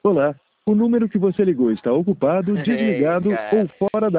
Olá, o número que você ligou está ocupado, Ei, desligado ou cara. fora da